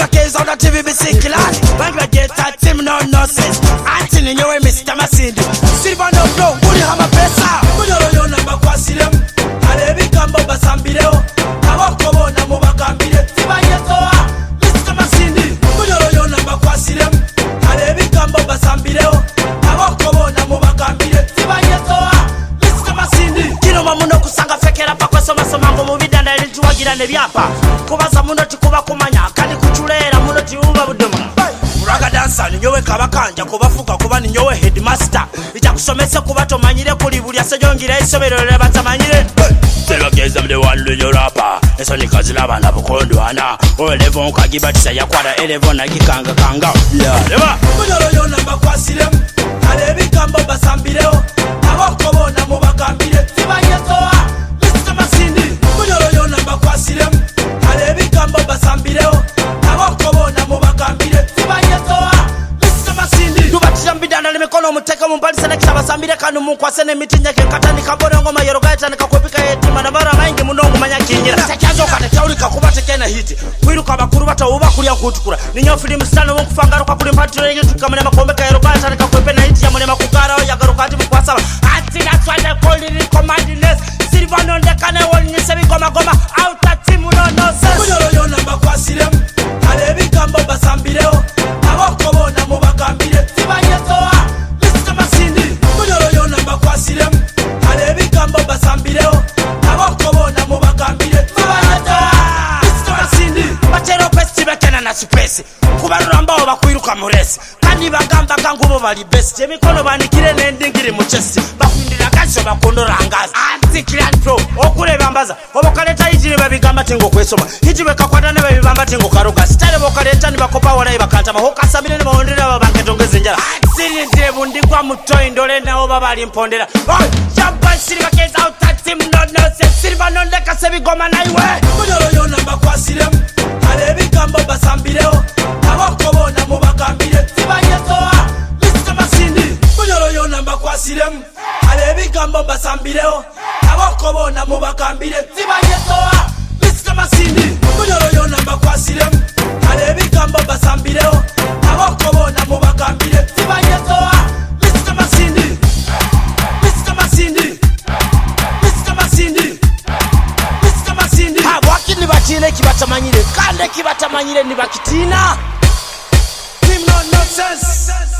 Silver K's on the TVBC class. When you get that team no nonsense. Anthony nyowe Mr. Masindi. Silver no flow, uli hama pesa. Kunyolo yo namba kwa silem. Alebi kambo basambireo. Awako bona mubakambire. Tiba yetoa, Mr. Masindi. Kunyolo yo namba kwa silem. Alebi kambo basambireo. Awako bona mubakambire. Tiba yetoa, Mr. Masindi. Kino mamuno kusanga fekera pakwe soma somango mubidanda elituwagira nebyapa. Kubaza muno tikuba kumanya kandi kuchulera muno tiuba budema. Muraga dansa ninyowe kabakanja kubafuka kuba ninyowe headmaster. Ija kusomesa kuba tomanyire kuli buli asejongira isomero leba tamanyire. Sebageza mde wandu nyorapa. Eso nikazila bana bukondo ana. Olevo nkagibatisa yakwara elevo na gikanga kanga. Leba. Kunyolo yo namba kwa silem. Alebi kambo basambireo. Awako bona mubakambire. Tiba yetoa. Mr. Masindi. Kunyolo yo namba kwa silem. Alebi kambo basambireo. Awako bona mubakambire. Tiba yetoa. Mr. Masindi. Tubatira mbidana nimikono muteka mumbali selekta basambire kanu munkwase nemiti nyake katani kabore ngoma yerogaita nikakwepika yetima na mara maingi munongo manyakinyira. Sekyazo kate taulika kubateke na hiti. Kwiruka bakuru batawuba kulya kutukura. Ninyo film stano mukufangaro kwa kuli mpatiro yetu tukamene makombeka yerogaita nikakwepe na hiti ya mune makugara yagaruka ati mukwasaba. Ati that's why they call it commandiness. Silver non de kane woni sebi goma goma out a team no nonsense. Kunyolo yo namba kwa silem. Alebi kambo basambireo. Awako bona mubakambire. Tiba yetoa. Mr. Masindi. Kunyolo yo namba kwa silem. Alebi kambo basambireo. Awako bona mubakambire. Tiba yetoa. Mr. Masindi. Bachero pesti bekena na supesi. Kubarura ambao bakwiruka muresi. Kandi bagamba kangubo bali best. Emikono banikire nendingiri mu chest. Bakwindira kacho bakondora angaza. Anti clan pro. Okule bambaza. Obokaleta hijire babigamba tingo kwesoma. Hijiwe kakwata ne babigamba tingo karuka. Style bokaleta ni bakopa wala ibakata. Mahoka sabine ne baondera babanke tongeze njala. Siri ndebu ndikwa mutoi ndole na oba bali mpondera. Oh, Champion Silver K's out that team no nonsense. Silver non deka sebi goma na iwe. Kunyolo yo namba kwa silem. Alebi kambo basambireo. Awako bona mubakambire. Tiba yetoa. Mr. Masindi. Kunyolo yo namba kwa silem. Alebi kambo basambireo. Awako bona mubakambire. Tiba yetoa. Mr. Masindi. Kunyolo yo namba kwa silem. Alebi kambo basambireo. Awako bona mubakambire. Tiba yetoa. Mr. Masindi. Mr. Masindi. Mr. Masindi. Mr. Masindi. Ha wakini batile kibatamanyire. Kande kibatamanyire ni bakitina. Team no nonsense.